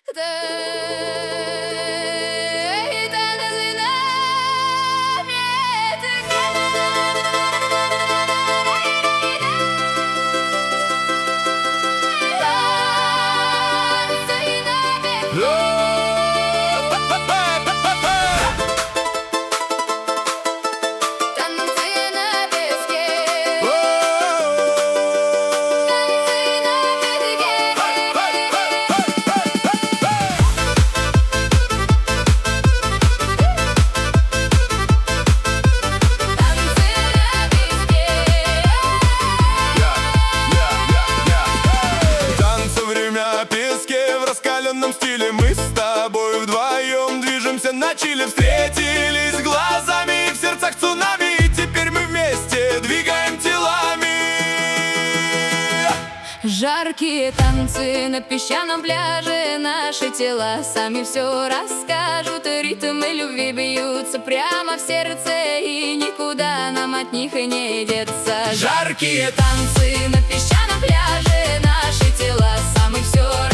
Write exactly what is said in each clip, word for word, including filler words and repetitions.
Стиле мы с тобой вдвоем движемся на Чили, встретились глазами, в сердцах цунами, и теперь мы вместе двигаем телами. Жаркие танцы на песчаном пляже, наши тела сами все расскажут. Ритмы любви бьются прямо в сердце, и никуда нам от них и не деться. Жаркие танцы на песчаном пляже, наши тела сами все расскажут.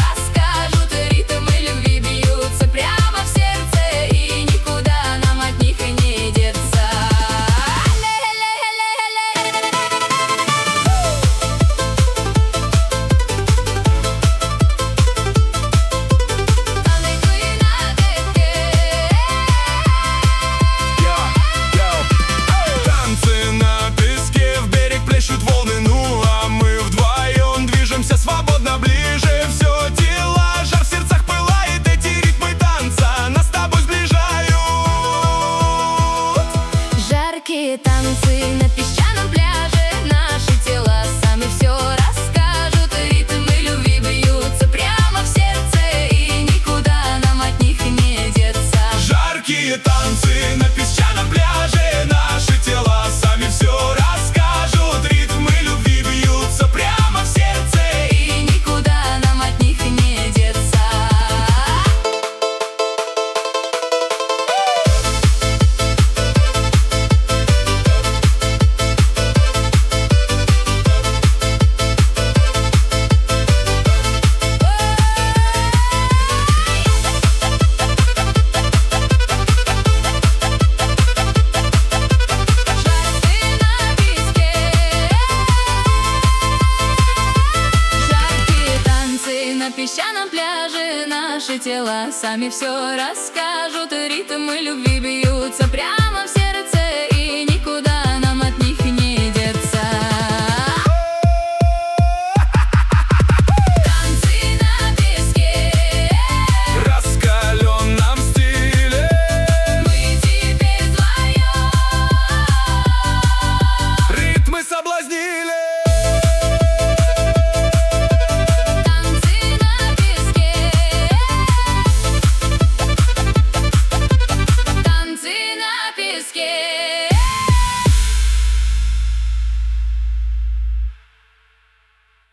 Танцы на песчаном пляже, наши тела сами все расскажут. Ритмы любви бьются прямо в сердце, и никуда нам от них не деться. Жаркие танцы на песчаном пляже, наши тела сами все расскажут. Ритмы любви бьются прямо в сердце, и никуда нам от них не деться. На песчаном пляже наши тела сами все расскажут. Ритмы любви бьются прямо